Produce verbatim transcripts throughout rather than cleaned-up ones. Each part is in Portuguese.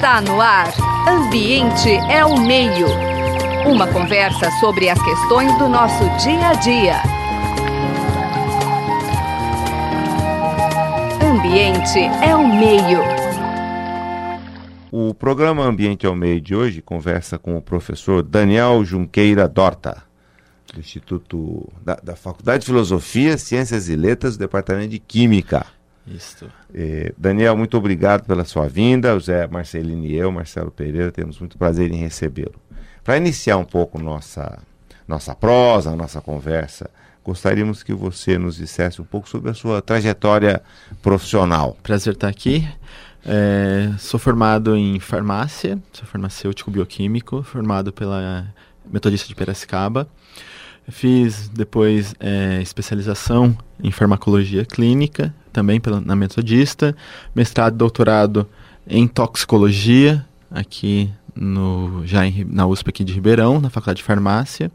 Está no ar. Ambiente é o meio. Uma conversa sobre as questões do nosso dia a dia. Ambiente é o meio. O programa Ambiente é o Meio de hoje conversa com o professor Daniel Junqueira Dorta, do Instituto da, da Faculdade de Filosofia, Ciências e Letras, do Departamento de Química. Isso. Eh, Daniel, muito obrigado pela sua vinda. O Zé Marcelino e eu, Marcelo Pereira, temos muito prazer em recebê-lo. Para iniciar um pouco nossa, nossa prosa, nossa conversa, gostaríamos que você nos dissesse um pouco sobre a sua trajetória profissional. Prazer estar aqui. É, sou formado em farmácia, sou farmacêutico bioquímico, formado pela Metodista de Piracicaba. Fiz depois é, especialização em farmacologia clínica, também pela, na Metodista, mestrado e doutorado em toxicologia, aqui no, já em, na U S P aqui de Ribeirão, na Faculdade de Farmácia.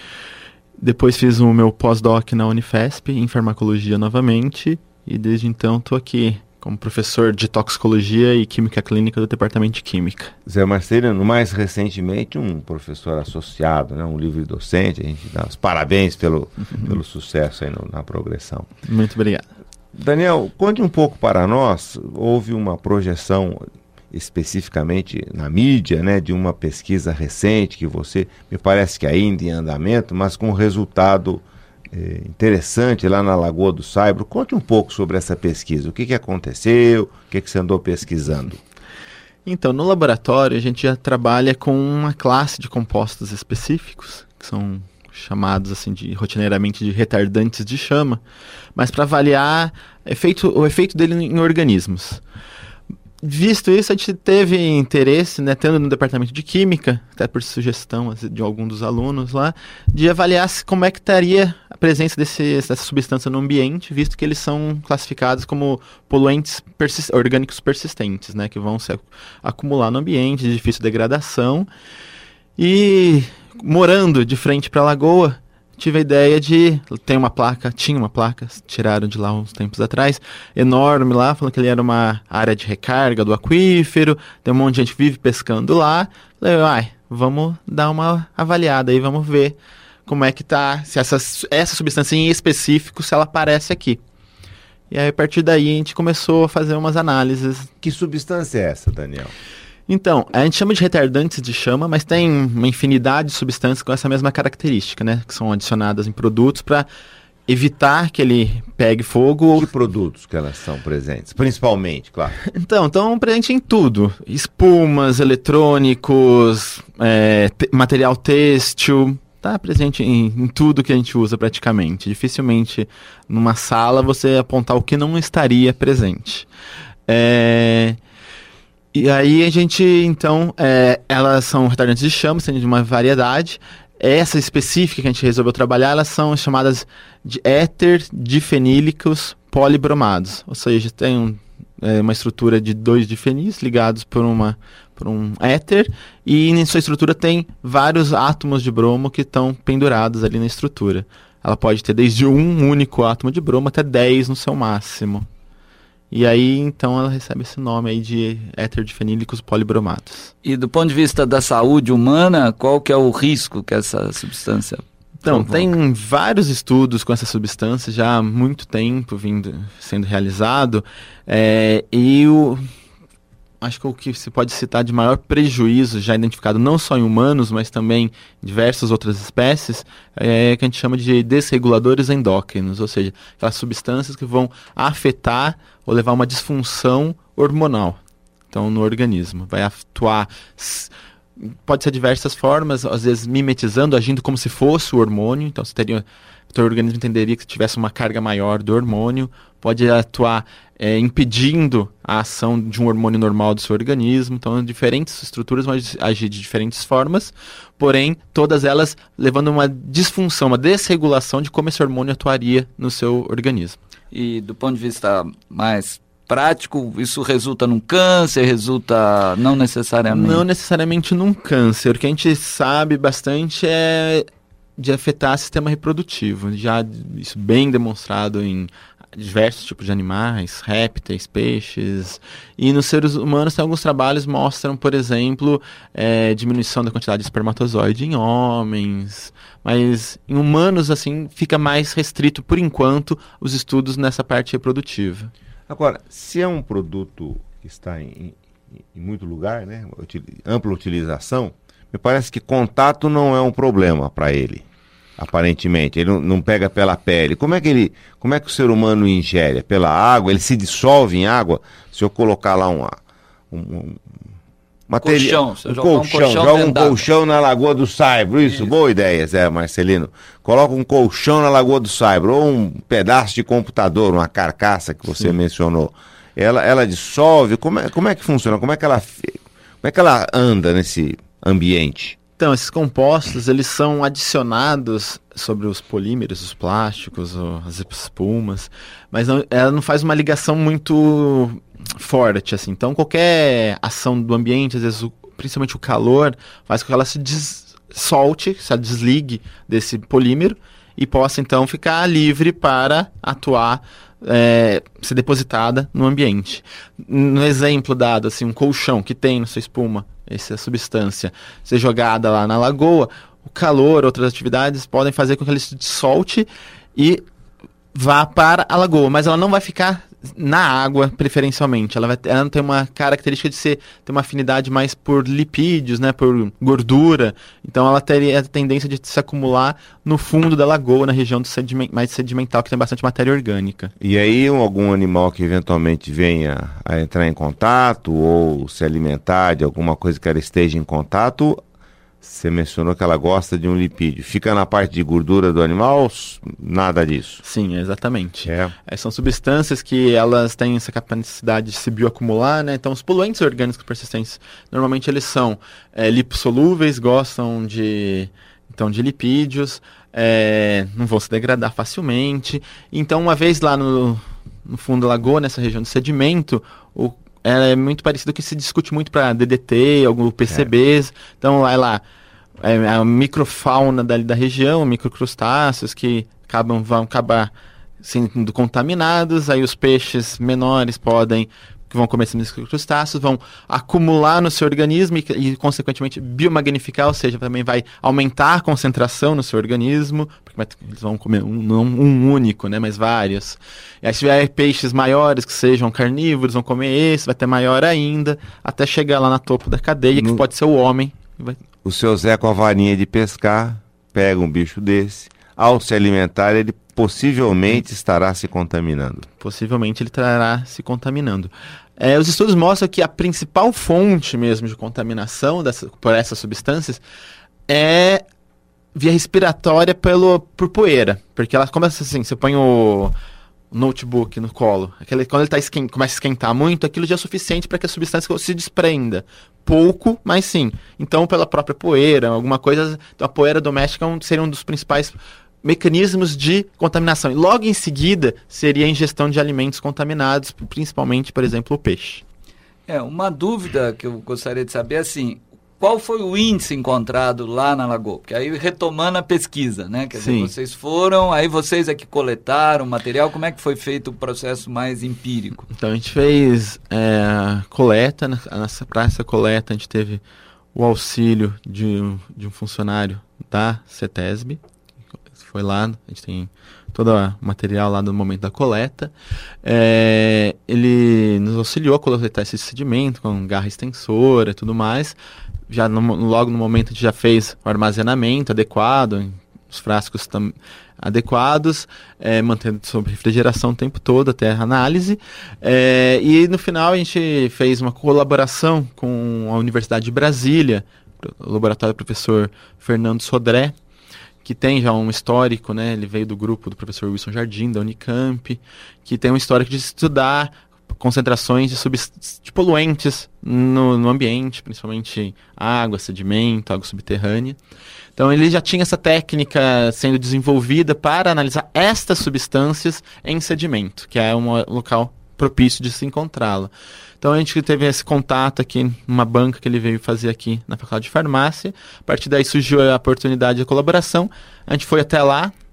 Depois fiz o meu pós-doc na Unifesp, em farmacologia novamente, e desde então estou aqui como professor de toxicologia e química clínica do Departamento de Química. Zé Marcelino, mais recentemente um professor associado, né, um livre docente, a gente dá os parabéns pelo, uhum. pelo sucesso aí no, na progressão. Muito obrigado. Daniel, conte um pouco para nós, houve uma projeção especificamente na mídia, né, de uma pesquisa recente que você, me parece que ainda em andamento, mas com resultado É, interessante lá na Lagoa do Saibro. Conte um pouco sobre essa pesquisa. O que, que aconteceu? O que, que você andou pesquisando? Então, no laboratório a gente já trabalha com uma classe de compostos específicos, que são chamados assim de, rotineiramente de retardantes de chama, mas para avaliar efeito, o efeito dele em organismos. Visto isso, a gente teve interesse, né, tendo no departamento de Química, até por sugestão de algum dos alunos lá, de avaliar se, como é que estaria a presença desse, dessa substância no ambiente, visto que eles são classificados como poluentes persist- orgânicos persistentes, né, que vão se acumular no ambiente, de difícil degradação. E morando de frente para a lagoa, tive a ideia de... Tem uma placa, tinha uma placa, tiraram de lá uns tempos atrás, enorme lá, falando que ele era uma área de recarga do aquífero, tem um monte de gente que vive pescando lá. Falei, ai, vamos dar uma avaliada aí, vamos ver como é que tá, se essa, essa substância em específico, se ela aparece aqui. E aí, a partir daí, a gente começou a fazer umas análises. Que substância é essa, Daniel? Então, a gente chama de retardantes de chama, mas tem uma infinidade de substâncias com essa mesma característica, né? Que são adicionadas em produtos para evitar que ele pegue fogo. Que produtos que elas são presentes? Principalmente, claro. Então, estão presentes em tudo. Espumas, eletrônicos, é, te- material têxtil. Está presente em, em tudo que a gente usa praticamente. Dificilmente, numa sala, você apontar o que não estaria presente. É... E aí a gente, então, é, elas são retardantes de chama, sendo de uma variedade. Essa específica que a gente resolveu trabalhar, elas são chamadas de éter difenílicos polibromados. Ou seja, tem um, é, uma estrutura de dois difenis ligados por, uma, por um éter, e em sua estrutura tem vários átomos de bromo que estão pendurados ali na estrutura. Ela pode ter desde um único átomo de bromo até dez no seu máximo. E aí, então, ela recebe esse nome aí de éter difenílicos polibromados. E do ponto de vista da saúde humana, qual que é o risco que essa substância Então, provoca? tem vários estudos com essa substância já há muito tempo vindo, sendo realizado. É, e o, acho que o que se pode citar de maior prejuízo, já identificado não só em humanos, mas também em diversas outras espécies, é o que a gente chama de desreguladores endócrinos, ou seja, aquelas substâncias que vão afetar ou levar a uma disfunção hormonal, então, no organismo. Vai atuar, pode ser de diversas formas, às vezes mimetizando, agindo como se fosse o hormônio, então você teria, o teu organismo entenderia que tivesse uma carga maior do hormônio, pode atuar é, impedindo a ação de um hormônio normal do seu organismo, então diferentes estruturas vão agir de diferentes formas, porém todas elas levando a uma disfunção, uma desregulação de como esse hormônio atuaria no seu organismo. E do ponto de vista mais prático, isso resulta num câncer, resulta não necessariamente... Não necessariamente num câncer. O que a gente sabe bastante é de afetar o sistema reprodutivo. Já isso bem demonstrado em diversos tipos de animais, répteis, peixes. E nos seres humanos tem alguns trabalhos que mostram, por exemplo, é, diminuição da quantidade de espermatozoide em homens. Mas em humanos, assim, fica mais restrito, por enquanto, os estudos nessa parte reprodutiva. Agora, se é um produto que está em, em, em muito lugar, né, ampla utilização, me parece que contato não é um problema para ele. Aparentemente, ele não, não pega pela pele. Como é que ele, como é que o ser humano ingere? Pela água? Ele se dissolve em água? Se eu colocar lá uma, um, um material, colchão, um joga colchão, um colchão, joga um d'água. colchão na Lagoa do Saibro, isso, isso. Boa ideia, Zé Marcelino. Coloca um colchão na Lagoa do Saibro, ou um pedaço de computador, uma carcaça que você Sim. mencionou. Ela, ela dissolve. Como é, como é que funciona? Como é que ela, como é que ela anda nesse ambiente? Então, esses compostos, eles são adicionados sobre os polímeros, os plásticos, as espumas, mas não, ela não faz uma ligação muito forte, assim. Então, qualquer ação do ambiente, às vezes, o, principalmente o calor, faz com que ela se des- solte, se desligue desse polímero e possa, então, ficar livre para atuar, é, ser depositada no ambiente. No exemplo dado, assim, um colchão que tem na sua espuma, essa substância ser jogada lá na lagoa, o calor, outras atividades podem fazer com que ele se dissolte e vá para a lagoa, mas ela não vai ficar na água preferencialmente, ela, vai, ela tem uma característica de ser, ter uma afinidade mais por lipídios, né, por gordura, então ela teria a tendência de se acumular no fundo da lagoa, na região do sediment, mais sedimental, que tem bastante matéria orgânica. E aí algum animal que eventualmente venha a entrar em contato ou se alimentar de alguma coisa que ela esteja em contato, você mencionou que ela gosta de um lipídio. Fica na parte de gordura do animal? Nada disso? Sim, exatamente. É. É, são substâncias que elas têm essa capacidade de se bioacumular, né? Então, os poluentes orgânicos persistentes, normalmente eles são é, lipossolúveis, gostam de, então, de lipídios, é, não vão se degradar facilmente. Então, uma vez lá no, no fundo da lagoa, nessa região de sedimento, o é muito parecido com o que se discute muito para D D T, alguns P C Bs. É. Então, lá, lá é a microfauna dali da região, microcrustáceos que acabam, vão acabar sendo contaminados. Aí os peixes menores podem, que vão comer esses microcrustáceos, vão acumular no seu organismo e, e, consequentemente, biomagnificar, ou seja, também vai aumentar a concentração no seu organismo, porque vai, eles vão comer um, não um único, né, mas vários. E aí, se tiver peixes maiores, que sejam carnívoros, vão comer esse, vai ter maior ainda, até chegar lá na topo da cadeia, no... que pode ser o homem. Vai... O seu Zé com a varinha de pescar, pega um bicho desse, ao se alimentar, ele possivelmente estará se contaminando. Possivelmente ele estará se contaminando. É, os estudos mostram que a principal fonte mesmo de contaminação dessa, por essas substâncias é via respiratória pelo, por poeira. Porque ela começa assim, você põe o notebook no colo, aquele, quando ele tá esquen, começa a esquentar muito, aquilo já é suficiente para que a substância se desprenda. Pouco, mas sim. Então, pela própria poeira, alguma coisa, então a poeira doméstica seria um dos principais mecanismos de contaminação. E logo em seguida seria a ingestão de alimentos contaminados, principalmente, por exemplo, o peixe. É, uma dúvida que eu gostaria de saber, assim, qual foi o índice encontrado lá na lagoa? Porque aí, retomando a pesquisa, né? Quer dizer, vocês foram, aí vocês é que coletaram o material, como é que foi feito o processo mais empírico? Então, a gente fez é, coleta, para essa coleta a gente teve o auxílio de, de um funcionário da CETESB, foi lá, a gente tem todo o material lá no momento da coleta. É, ele nos auxiliou a coletar esse sedimento com garra extensora e tudo mais. Já no, logo no momento a gente já fez o armazenamento adequado, os frascos tam, adequados, é, mantendo sob refrigeração o tempo todo até a análise. É, e no final a gente fez uma colaboração com a Universidade de Brasília, o laboratório do professor Fernando Sodré, que tem já um histórico, né? Ele veio do grupo do professor Wilson Jardim, da Unicamp, que tem um histórico de estudar concentrações de, subst- de poluentes no, no ambiente, principalmente água, sedimento, água subterrânea. Então ele já tinha essa técnica sendo desenvolvida para analisar estas substâncias em sedimento, que é um local propício de se encontrá-la. Então a gente teve esse contato aqui numa banca que ele veio fazer aqui na Faculdade de Farmácia. A partir daí surgiu a oportunidade de colaboração. A gente foi até lá,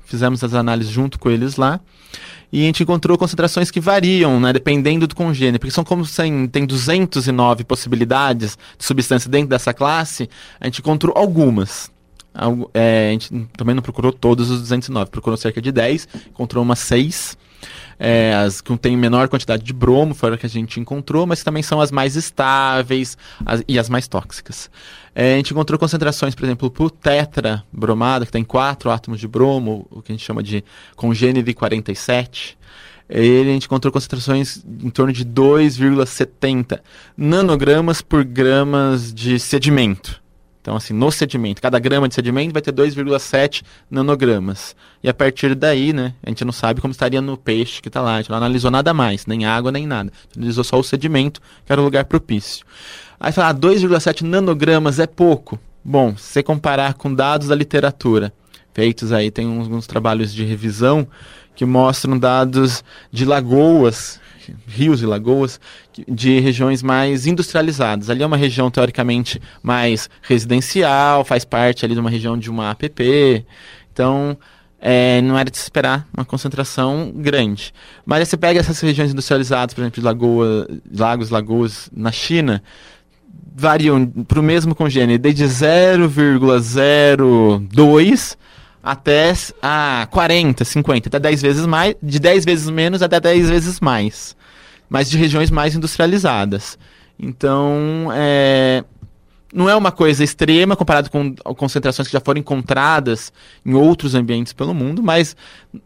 fizemos as análises junto com eles lá, e a gente encontrou concentrações que variam, né, dependendo do congênere, porque são como assim, tem duzentas e nove possibilidades de substância dentro dessa classe, a gente encontrou algumas. Algo, é, a gente também não procurou todos os duzentos e nove, procurou cerca de dez, encontrou umas seis, é, as que têm menor quantidade de bromo, foram as que a gente encontrou, mas também são as mais estáveis as, e as mais tóxicas. É, a gente encontrou concentrações, por exemplo, para o tetra bromado, que tem quatro átomos de bromo, o que a gente chama de congênere quarenta e sete. Ele, a gente encontrou concentrações em torno de dois vírgula setenta nanogramas por gramas de sedimento. Então, assim, no sedimento, cada grama de sedimento vai ter dois vírgula sete nanogramas. E a partir daí, né, a gente não sabe como estaria no peixe que está lá. A gente não analisou nada mais, nem água, nem nada. A gente analisou só o sedimento, que era o lugar propício. Aí fala, ah, dois vírgula sete nanogramas é pouco. Bom, se você comparar com dados da literatura, feitos aí, tem uns, uns trabalhos de revisão que mostram dados de lagoas, rios e lagoas, de regiões mais industrializadas. Ali é uma região, teoricamente, mais residencial, faz parte ali de uma região de uma A P P. Então, é, não era de se esperar uma concentração grande. Mas aí você pega essas regiões industrializadas, por exemplo, de lagoa, lagos, lagoas na China, variam para o mesmo congênere, desde zero vírgula zero dois até a quarenta, cinquenta, até dez vezes mais, de dez vezes menos até dez vezes mais, mas de regiões mais industrializadas. Então, é, não é uma coisa extrema comparado com concentrações que já foram encontradas em outros ambientes pelo mundo, mas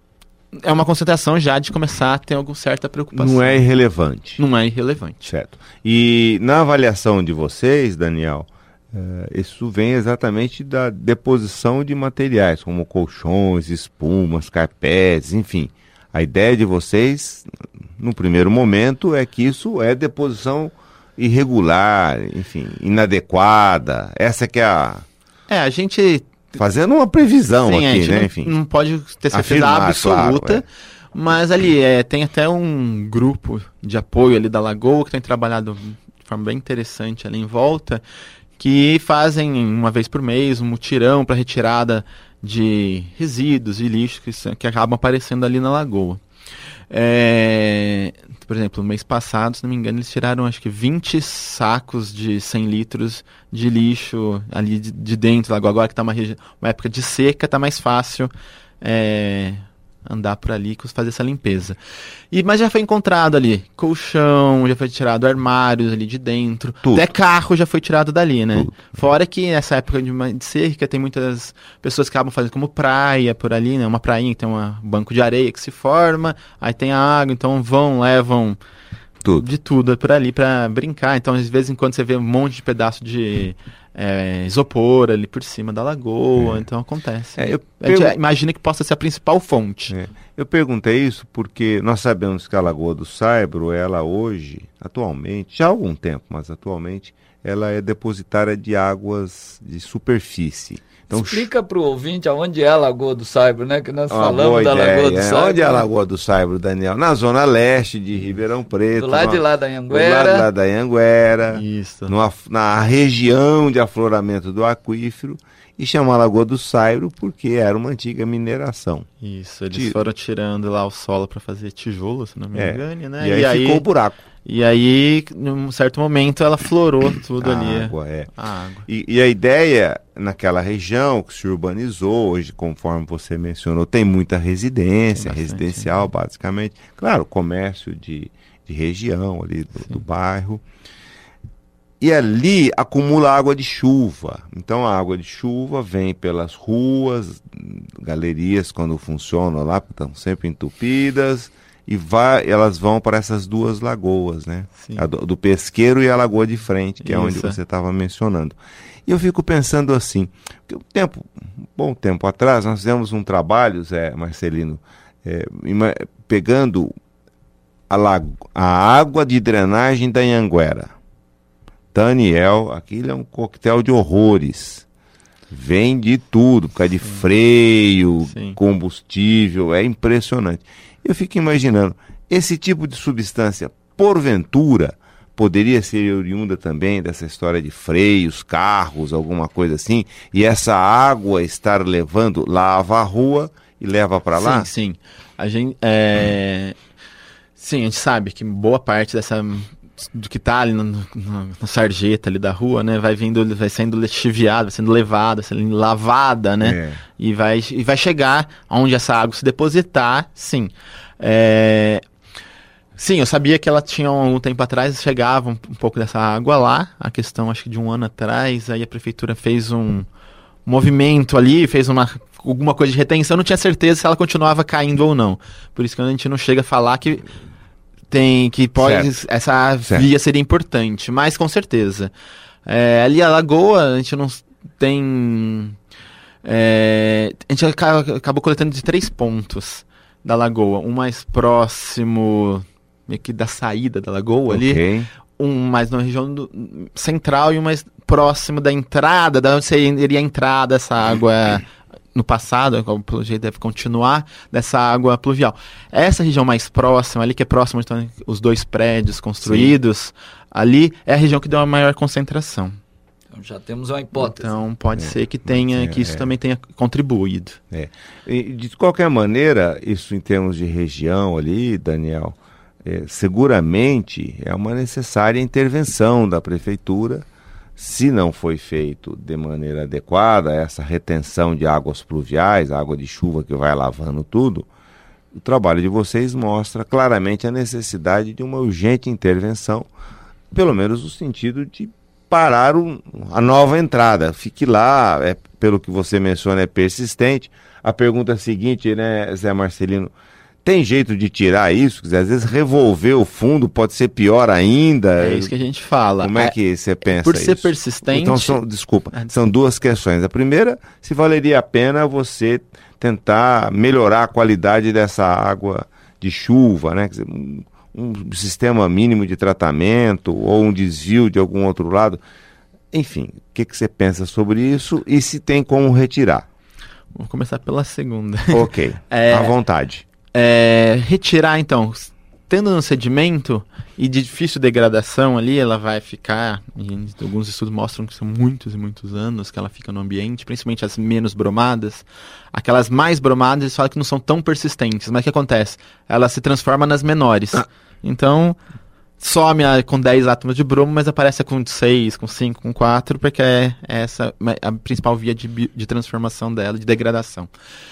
é uma concentração já de começar a ter alguma certa preocupação. Não é irrelevante. Não é irrelevante. Certo. E na avaliação de vocês, Daniel, Uh, isso vem exatamente da deposição de materiais, como colchões, espumas, carpetes, enfim. A ideia de vocês, no primeiro momento, é que isso é deposição irregular, enfim, inadequada. Essa que é a... É, a gente... Fazendo uma previsão Sim, aqui, né? Não, enfim. Não pode ter certeza Afirmar, absoluta, claro, é. Mas ali é, tem até um grupo de apoio ali da Lagoa que tem trabalhado de forma bem interessante ali em volta, que fazem uma vez por mês um mutirão para retirada de resíduos e lixos que, que acabam aparecendo ali na lagoa. É, por exemplo, no mês passado, se não me engano, eles tiraram acho que vinte sacos de cem litros de lixo ali de, de dentro da lagoa. Agora que está uma, uma época de seca, está mais fácil é, andar por ali e fazer essa limpeza. E, mas já foi encontrado ali colchão, já foi tirado armários ali de dentro, Tudo. Até carro já foi tirado dali, né? Tudo. Fora que nessa época de, uma, de seca tem muitas pessoas que acabam fazendo como praia por ali, né? Uma prainha que tem um banco de areia que se forma, aí tem a água, então vão, levam Tudo. de tudo por ali para brincar. Então, de vez em quando você vê um monte de pedaço de é, isopor ali por cima da lagoa, é. Então acontece. É, eu a gente pergun- imagina que possa ser a principal fonte. É. Eu perguntei isso porque nós sabemos que a Lagoa do Saibro, ela hoje, atualmente, já há algum tempo, mas atualmente, ela é depositária de águas de superfície. Então, explica para o ouvinte aonde é a Lagoa do Saibro, né? Que nós uma falamos da ideia, Lagoa do é. Saibro. Onde é a Lagoa do Saibro, Daniel? Na zona leste de Ribeirão Preto. Do lado numa, de lá da do Anhanguera. lado de lá da Anhanguera. Isso. Numa, na região de afloramento do aquífero. E chama Lagoa do Saibro porque era uma antiga mineração. Isso, eles Tiro. foram tirando lá o solo para fazer tijolo, se não me É. engano, né? E aí, E aí, ficou o buraco. e aí, num certo momento, ela florou tudo A ali. água, é. A água. E, e a ideia naquela região que se urbanizou, hoje, conforme você mencionou, tem muita residência, Tem bastante, residencial, né? basicamente. Claro, comércio de, de região ali do, do bairro. E ali acumula água de chuva. Então a água de chuva vem pelas ruas, galerias quando funcionam lá, estão sempre entupidas, e vai, elas vão para essas duas lagoas, né? Sim. A do, do Pesqueiro e a Lagoa de Frente, que é onde Isso. você estava mencionando. E eu fico pensando assim, que um tempo, um bom tempo atrás, nós fizemos um trabalho, Zé Marcelino, é, ima- pegando a, lago, a água de drenagem da Anhanguera. Daniel, aquilo é um coquetel de horrores. Vem de tudo, por causa de freio, Sim. combustível, é impressionante. Eu fico imaginando, esse tipo de substância, porventura, poderia ser oriunda também dessa história de freios, carros, alguma coisa assim, e essa água estar levando, lava a rua e leva para lá? Sim, sim. A gente, é... sim, a gente sabe que boa parte dessa... do que está ali no, no, no sarjeta ali da rua, né, vai vindo, vai sendo lixiviado, vai sendo levado, vai sendo lavada, né, é. e, vai, e vai chegar onde essa água se depositar, sim. É... Sim, eu sabia que ela tinha um tempo atrás, chegava um, um pouco dessa água lá, a questão acho que de um ano atrás, aí a prefeitura fez um movimento ali, fez uma, alguma coisa de retenção, eu não tinha certeza se ela continuava caindo ou não, por isso que a gente não chega a falar que tem, que pode, certo. essa certo. via seria importante, mas com certeza. É, ali a lagoa, a gente não tem, é, a gente acabou coletando de três pontos da lagoa, um mais próximo... meio que da saída da lagoa okay. ali, um mais na região do, central e um mais próximo da entrada, da onde seria a entrada dessa água no passado, pelo jeito deve continuar, dessa água pluvial. Essa região mais próxima, ali que é próximo de então, os dois prédios construídos, Sim. ali é a região que deu a maior concentração. Então já temos uma hipótese. Então pode é, ser que tenha, é, que isso é. também tenha contribuído. É. E, de qualquer maneira, isso em termos de região ali, Daniel, É, seguramente é uma necessária intervenção da prefeitura, se não foi feito de maneira adequada, essa retenção de águas pluviais, água de chuva que vai lavando tudo, o trabalho de vocês mostra claramente a necessidade de uma urgente intervenção, pelo menos no sentido de parar o, a nova entrada. Fique lá, é, pelo que você menciona, é persistente. A pergunta é a seguinte, né, Zé Marcelino, tem jeito de tirar isso? Quer dizer, às vezes revolver o fundo pode ser pior ainda. É isso que a gente fala. Como é que você pensa Por ser isso? persistente... Então, são, desculpa, são duas questões. A primeira, se valeria a pena você tentar melhorar a qualidade dessa água de chuva, né? Quer dizer, um, um sistema mínimo de tratamento ou um desvio de algum outro lado. Enfim, o que, que você pensa sobre isso e se tem como retirar? Vou começar pela segunda. Ok, é... à vontade. É, retirar, então, tendo no sedimento e de difícil degradação ali, ela vai ficar, e alguns estudos mostram que são muitos e muitos anos que ela fica no ambiente, principalmente as menos bromadas. Aquelas mais bromadas, eles falam que não são tão persistentes, mas o que acontece? Ela se transforma nas menores. Ah. Então, some a, com dez átomos de bromo, mas aparece com seis, com cinco, com quatro, porque é essa a principal via de, de transformação dela, de degradação.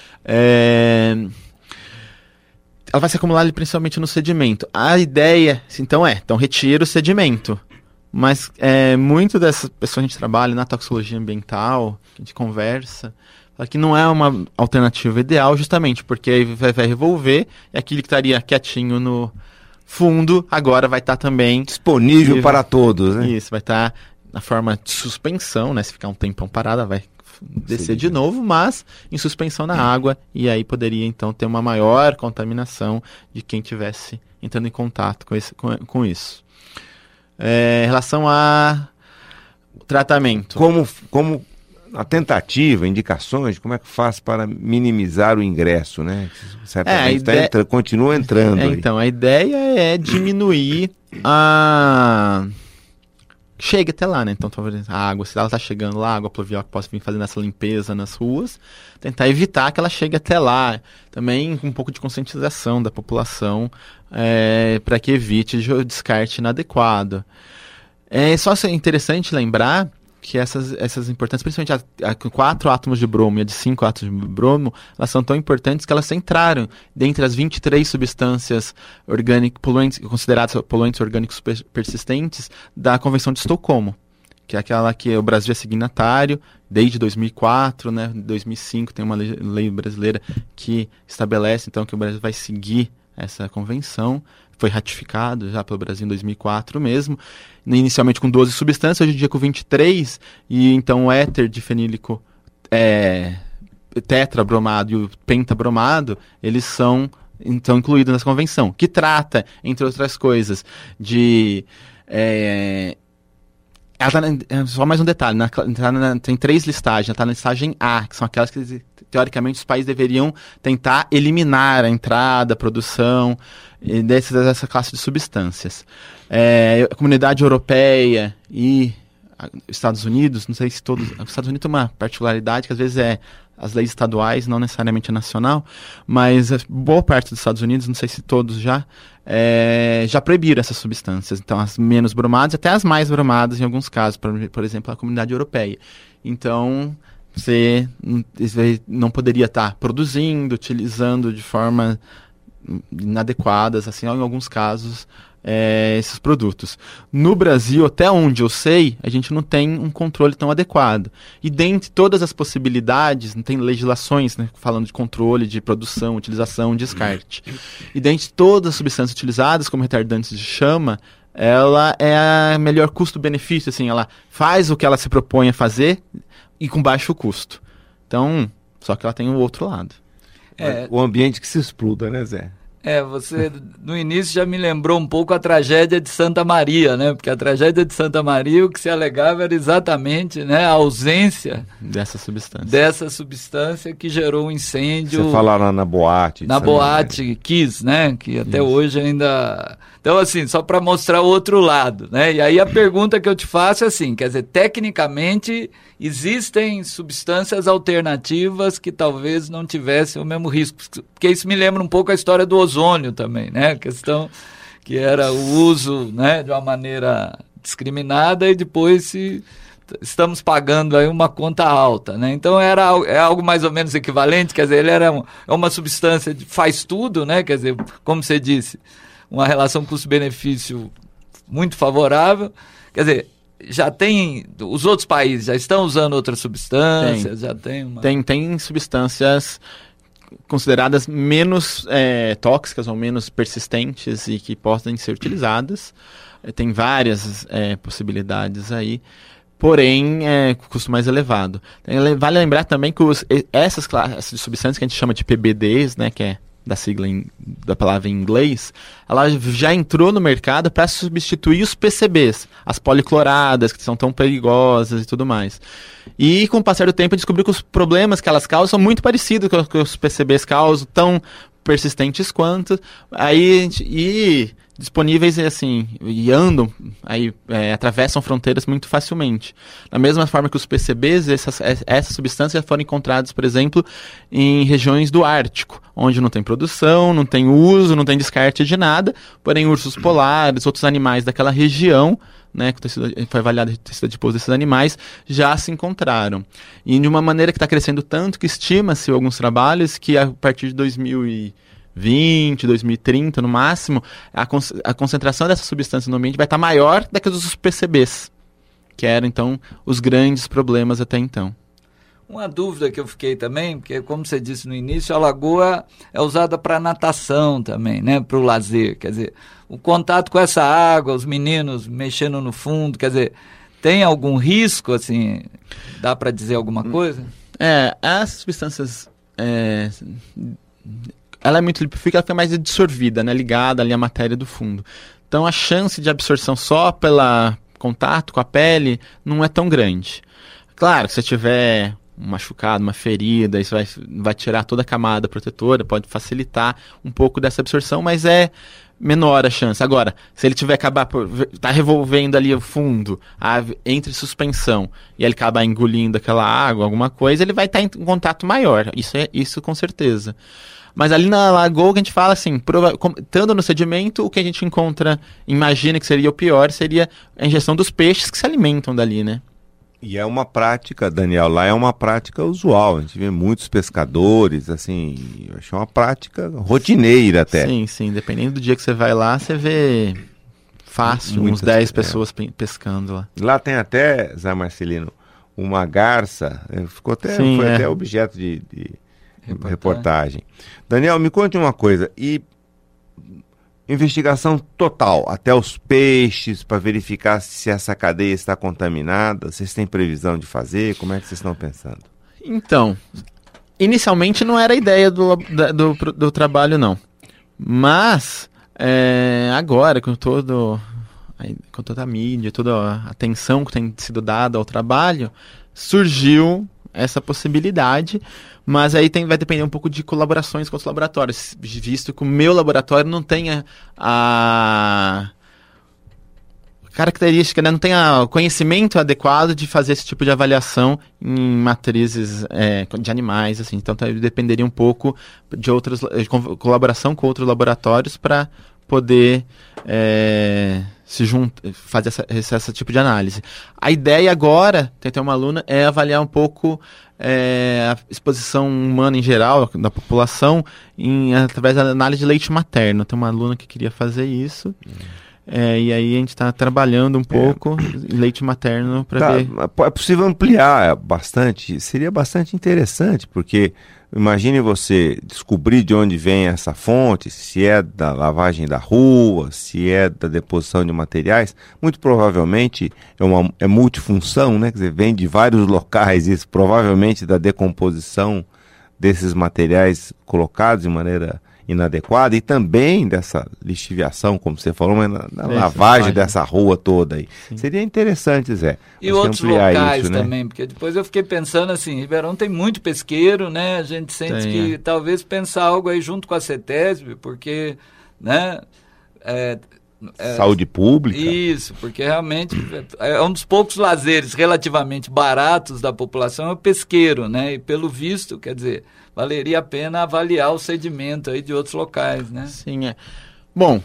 É... Ela vai se acumular ali, principalmente no sedimento. A ideia, então é, então retira o sedimento. Mas é, muito dessas pessoas que a gente trabalha na toxicologia ambiental, que a gente conversa, fala que não é uma alternativa ideal, justamente porque vai, vai revolver e aquilo que estaria quietinho no fundo, agora vai estar tá também... disponível para todos, né? Isso, vai estar tá na forma de suspensão, né? Se ficar um tempão parada, vai... descer Sim. de novo, mas em suspensão na água, e aí poderia então ter uma maior contaminação de quem estivesse entrando em contato com, esse, com, com isso. É, em relação a tratamento. Como, como a tentativa, indicações, como é que faz para minimizar o ingresso, né? Certamente é, ideia... tá entra, continua entrando. É, então, a ideia é diminuir a... chega até lá, né? Então, talvez a água, se ela está chegando lá, a água pluvial que possa vir fazendo essa limpeza nas ruas, tentar evitar que ela chegue até lá. Também com um pouco de conscientização da população é, para que evite o descarte inadequado. É só interessante lembrar que essas, essas importantes, principalmente a, a quatro átomos de bromo e a de cinco átomos de bromo, elas são tão importantes que elas entraram dentre as vinte e três substâncias orgânicas, poluentes, consideradas poluentes orgânicos persistentes da Convenção de Estocolmo, que é aquela que o Brasil é signatário desde dois mil e quatro, né? dois mil e cinco tem uma lei, lei brasileira que estabelece então que o Brasil vai seguir essa convenção. Foi ratificado já pelo Brasil em dois mil e quatro mesmo, inicialmente com doze substâncias, hoje em dia com vinte e três, e então o éter difenílico é, tetrabromado e o pentabromado, eles são então incluídos nessa convenção, que trata, entre outras coisas, de... É, ela tá na, só mais um detalhe, na, tá na, tem três listagens, ela está na listagem A, que são aquelas que teoricamente os países deveriam tentar eliminar a entrada, a produção desse, dessa classe de substâncias. É, a comunidade europeia e Estados Unidos, não sei se todos... Os Estados Unidos tem uma particularidade que às vezes é as leis estaduais, não necessariamente a nacional, mas boa parte dos Estados Unidos, não sei se todos já, é, já proibiram essas substâncias. Então, as menos bromadas, até as mais bromadas em alguns casos, por, por exemplo, a Comunidade Europeia. Então, você não poderia estar produzindo, utilizando de forma inadequadas, assim, em alguns casos, é, esses produtos. No Brasil, até onde eu sei, a gente não tem um controle tão adequado. E dentre todas as possibilidades, não tem legislações, né, falando de controle, de produção, utilização, descarte. E dentre todas as substâncias utilizadas como retardantes de chama, ela é a melhor custo-benefício, assim, ela faz o que ela se propõe a fazer e com baixo custo. Então, só que ela tem o outro lado. É, o ambiente que se exploda, né, Zé? É, você no início já me lembrou um pouco a tragédia de Santa Maria, né? Porque a tragédia de Santa Maria, o que se alegava era exatamente, né, a ausência dessa substância. Dessa substância que gerou um incêndio. Você fala lá na boate. Na boate Kiss, né? Que até Isso. hoje ainda... Então, assim, só para mostrar o outro lado, né? E aí a pergunta que eu te faço é assim, quer dizer, tecnicamente existem substâncias alternativas que talvez não tivessem o mesmo risco, porque isso me lembra um pouco a história do ozônio também, né? A questão que era o uso, né, de uma maneira discriminada e depois se... estamos pagando aí uma conta alta, né? Então era é algo mais ou menos equivalente, quer dizer, ele era um, é uma substância de faz tudo, né? Quer dizer, como você disse, uma relação custo-benefício muito favorável. Quer dizer, já tem, os outros países já estão usando outras substâncias, tem, já tem uma... Tem, tem substâncias consideradas menos é, tóxicas ou menos persistentes e que podem ser utilizadas. Tem várias é, possibilidades aí. Porém, é custo mais elevado. Vale lembrar também que os, essas classes de substâncias que a gente chama de P B Ds, né, que é da sigla em, da palavra em inglês, ela já entrou no mercado para substituir os P C Bs, as policloradas, que são tão perigosas e tudo mais. E com o passar do tempo, a gente descobriu que os problemas que elas causam são muito parecidos com os que os P C Bs causam, tão persistentes quanto. Aí, e disponíveis assim, e andam, aí é, atravessam fronteiras muito facilmente. Da mesma forma que os P C Bs, essas, essas substâncias foram encontradas, por exemplo, em regiões do Ártico, onde não tem produção, não tem uso, não tem descarte de nada, porém ursos polares, outros animais daquela região, né, que foi avaliado o tecido adiposo desses animais, já se encontraram. E de uma maneira que está crescendo tanto que estima-se alguns trabalhos que a partir de dois mil e vinte, dois mil e trinta no máximo, a, con a concentração dessa substância no ambiente vai estar maior do que a dos P C Bs, que eram então os grandes problemas até então. Uma dúvida que eu fiquei também, porque como você disse no início, a lagoa é usada para natação também, né, para o lazer, quer dizer, o contato com essa água, os meninos mexendo no fundo, quer dizer, tem algum risco, assim, dá para dizer alguma coisa? É, as substâncias, é, ela é muito lipofica, ela fica mais absorvida, né, ligada ali à matéria do fundo. Então a chance de absorção só pelo contato com a pele não é tão grande. Claro, se você tiver um machucado, uma ferida, isso vai, vai tirar toda a camada protetora, pode facilitar um pouco dessa absorção, mas é menor a chance. Agora, se ele tiver acabar por tá revolvendo ali o fundo, a, entre suspensão, e ele acabar engolindo aquela água, alguma coisa, ele vai estar em contato maior. Isso é isso com certeza. Mas ali na lagoa que a gente fala assim, prova, com, estando no sedimento, o que a gente encontra, imagina que seria o pior, seria a ingestão dos peixes que se alimentam dali, né? E é uma prática, Daniel, lá é uma prática usual. A gente vê muitos pescadores, assim, eu acho uma prática rotineira até. Sim, sim. Dependendo do dia que você vai lá, você vê fácil Muitas, uns dez é. pessoas pe pescando lá. Lá tem até, Zé Marcelino, uma garça, ficou até, sim, foi é. até objeto de, de reportagem. reportagem. Daniel, me conte uma coisa, e investigação total, até os peixes, para verificar se essa cadeia está contaminada, vocês têm previsão de fazer? Como é que vocês estão pensando? Então, inicialmente não era a ideia do, do, do, do trabalho, não. Mas, é, agora, com, todo, com toda a mídia, toda a atenção que tem sido dada ao trabalho, surgiu essa possibilidade, mas aí tem, vai depender um pouco de colaborações com os laboratórios, visto que o meu laboratório não tem a, a característica, né? Não tem o conhecimento adequado de fazer esse tipo de avaliação em matrizes é, de animais, assim. Então tá, dependeria um pouco de outras, de colaboração com outros laboratórios para poder é, se juntar, fazer essa, esse, esse tipo de análise. A ideia agora, tem até uma aluna, é avaliar um pouco é, a exposição humana em geral, da população, em, através da análise de leite materno. Tem uma aluna que queria fazer isso. Hum. É, e aí a gente está trabalhando um pouco é. em leite materno para tá, ver... É possível ampliar bastante, seria bastante interessante, porque imagine você descobrir de onde vem essa fonte, se é da lavagem da rua, se é da deposição de materiais, muito provavelmente é, uma, é multifunção, né? Quer dizer, vem de vários locais, isso provavelmente da decomposição desses materiais colocados de maneira inadequada e também dessa lixiviação, como você falou, mas na, na lavagem dessa rua toda aí. Sim. Seria interessante, Zé. E outros locais isso, também, né? Porque depois eu fiquei pensando assim, Ribeirão tem muito pesqueiro, né? A gente sente tem, que é. talvez pensar algo aí junto com a CETESB, porque, né? É, é, saúde pública. Isso, porque realmente é um dos poucos lazeres relativamente baratos da população é o pesqueiro, né? E pelo visto, quer dizer, valeria a pena avaliar o sedimento aí de outros locais, né? Sim, é. Bom,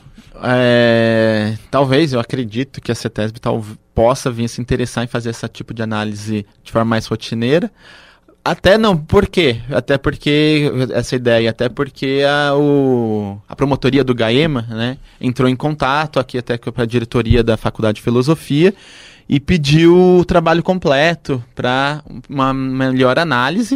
é, talvez, eu acredito que a CETESB tal, possa vir a se interessar em fazer esse tipo de análise de forma mais rotineira. Até não, por quê? Até porque, essa ideia, até porque a, o, a promotoria do GAEMA, né, entrou em contato aqui até com a diretoria da Faculdade de Filosofia e pediu o trabalho completo para uma melhor análise.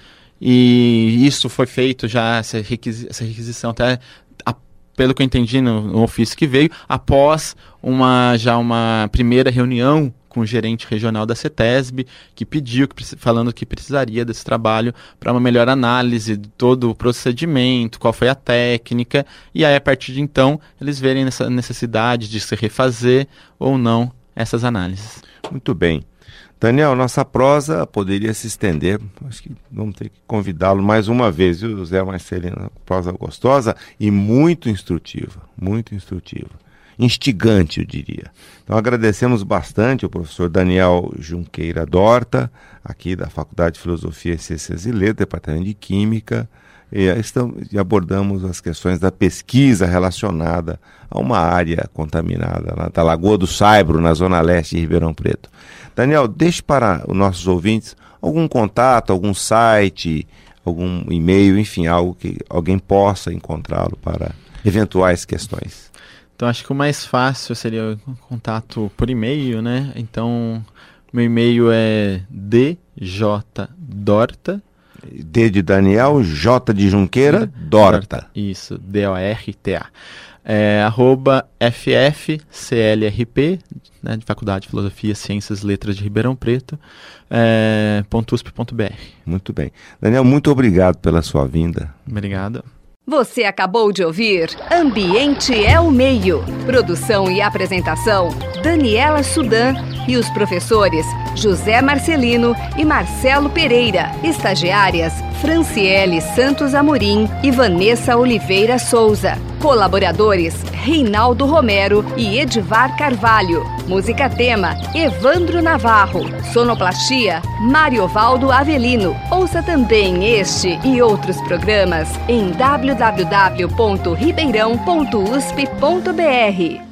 E isso foi feito já, essa, requisi- essa requisição, até, a, pelo que eu entendi no, no ofício que veio, após uma, já uma primeira reunião com o gerente regional da CETESB, que pediu, que, falando que precisaria desse trabalho para uma melhor análise de todo o procedimento, qual foi a técnica, e aí a partir de então eles verem essa necessidade de se refazer ou não essas análises. Muito bem. Daniel, nossa prosa poderia se estender, acho que vamos ter que convidá-lo mais uma vez, viu, Zé Marcelino? Prosa gostosa e muito instrutiva, muito instrutiva. Instigante, eu diria. Então agradecemos bastante ao professor Daniel Junqueira Dorta, aqui da Faculdade de Filosofia, Ciências e Letras, Departamento de Química, e, estamos, e abordamos as questões da pesquisa relacionada a uma área contaminada, lá da Lagoa do Saibro, na zona leste de Ribeirão Preto. Daniel, deixe para os nossos ouvintes algum contato, algum site, algum e-mail, enfim, algo que alguém possa encontrá-lo para eventuais questões. Então, acho que o mais fácil seria o contato por e-mail, né? Então, meu e-mail é djdorta. D de Daniel, J de Junqueira, Dorta. Isso, D O R T A. É, arroba F F C L R P, né, de Faculdade de Filosofia, Ciências e Letras de Ribeirão Preto, é, .usp.br. Muito bem. Daniel, muito obrigado pela sua vinda. Obrigado. Você acabou de ouvir Ambiente é o Meio. Produção e apresentação, Daniela Sudan e os professores José Marcelino e Marcelo Pereira. Estagiárias, Franciele Santos Amorim e Vanessa Oliveira Souza. Colaboradores, Reinaldo Romero e Edivar Carvalho. Música tema, Evandro Navarro. Sonoplastia, Mariovaldo Avelino. Ouça também este e outros programas em w w w ponto ribeirão ponto usp ponto b r.